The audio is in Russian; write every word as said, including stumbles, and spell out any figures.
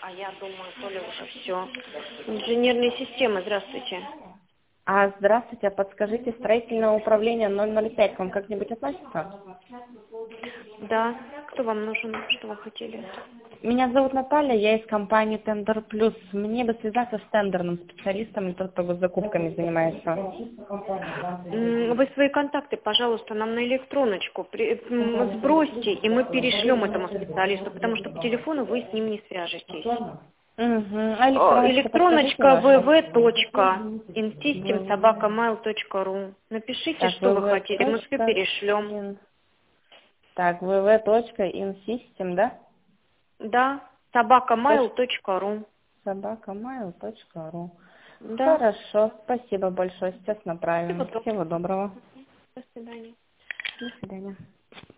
А я думаю, то ли уже все. Инженерные системы, здравствуйте. А, здравствуйте, а подскажите, строительное управление ноль ноль пять к вам как-нибудь относится? Да, кто вам нужен, что вы хотели? Меня зовут Наталья, я из компании Тендер Плюс. Мне бы связаться с тендерным специалистом, или тот, кто закупками занимается. М, Вы свои контакты, пожалуйста, нам на электроночку при- м, сбросьте, и мы перешлем этому специалисту, потому что по телефону вы с ним не свяжетесь. Угу. А О, электроночку подскажите электроночка вашу? www.insystem собака mail точка ру. Напишите, Так, что вы хотели, мы все перешлем. www.in... Так, www.insystem, да? Да, собака mail точка ру. собака mail точка ру. Да. Хорошо, спасибо большое, сейчас Всего направим. доброго. Всего доброго. До свидания. До свидания.